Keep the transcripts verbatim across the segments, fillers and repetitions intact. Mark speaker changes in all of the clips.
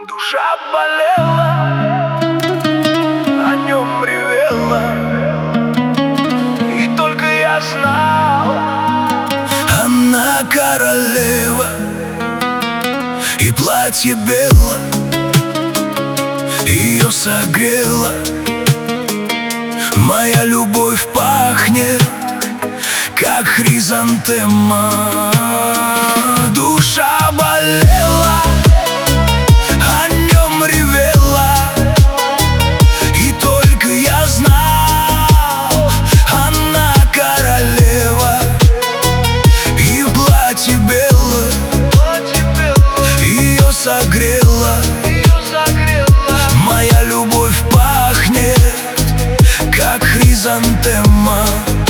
Speaker 1: Душа болела, о нем ревела, и только я знал, она королева, и платье бело ее согрело. Моя любовь пахнет, как хризантема. Душа болела, о нем ревела, и только я знал, она королева, и платье белое ее согрело. Моя любовь пахнет, как хризантема.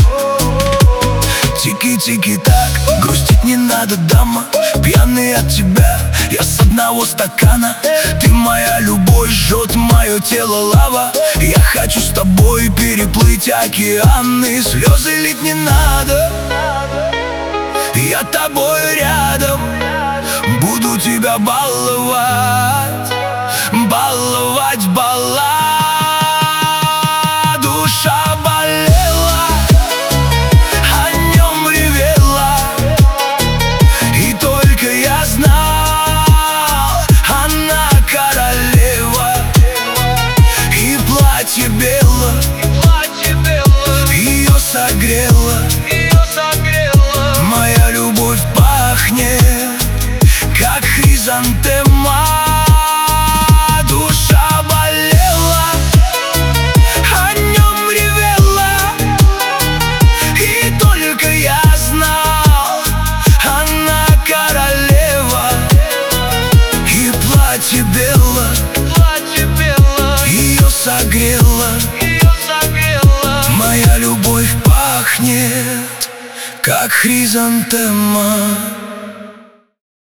Speaker 1: Тики-тики-так, грустить не надо, дама. Пьяный от тебя, я с одного стакана. Ты моя любовь, жжет мое тело лава. Я хочу с тобой переплыть океаны. Слезы лить не надо, я тобой рядом. Буду тебя баловать, баловать, баловать. Душа болела, о нем ревела, и только я знал, она королева, и платье бело ее согрело. Моя любовь пахнет, как хризантема. Душа болела, о нем ревела, и только я знал, она королева, и платье бело ее согрело. Моя любовь пахнет, как хризантема.